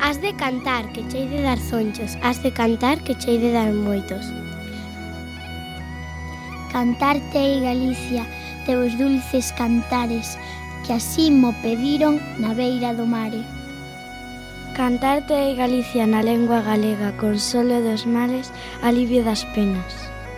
Has de cantar, que chei de dar zonchos. Has de cantar, que chei de dar moitos. Cantarte ei Galicia, teus dulces cantares, que así mo pediron na beira do mare. Cantarte ei Galicia na lengua galega, consolo dos males, alivio das penas.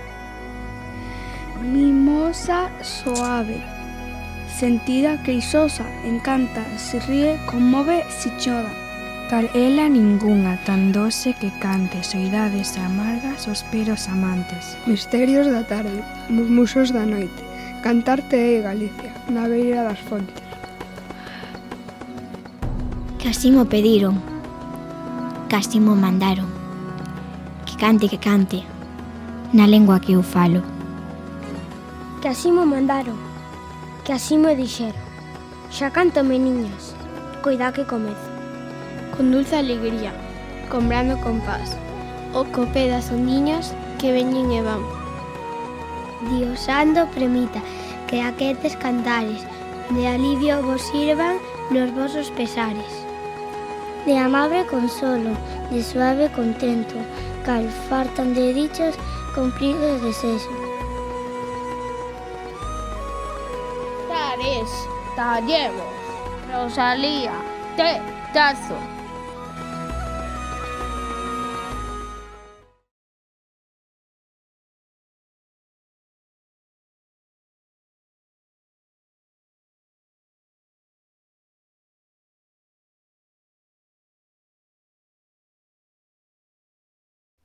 Mimosa suave, sentida queixosa, encanta, se ríe, conmove, se chora. Tal ela ningunha, tan doce que cante, soidades amargas, suspiros amantes. Misterios da tarde, murmuxos da noite, cantarte é Galicia, na beira das fontes. Que así mo pediron, que así mo mandaron, que cante, na lengua que eu falo. Que así mo mandaron, que así mo dixeron. Xa canto, meniñas, coida que comezo. Con dulce alegría, con brando compás, o copé das ondiñas que veñen e van. Diosando premita, que aquestes cantares de alivio vos sirvan nos vosos pesares. De amable consolo, de suave contento, cal fartan de dichos cumpridos desexos. Tares, tallemos, Rosalía, tazo.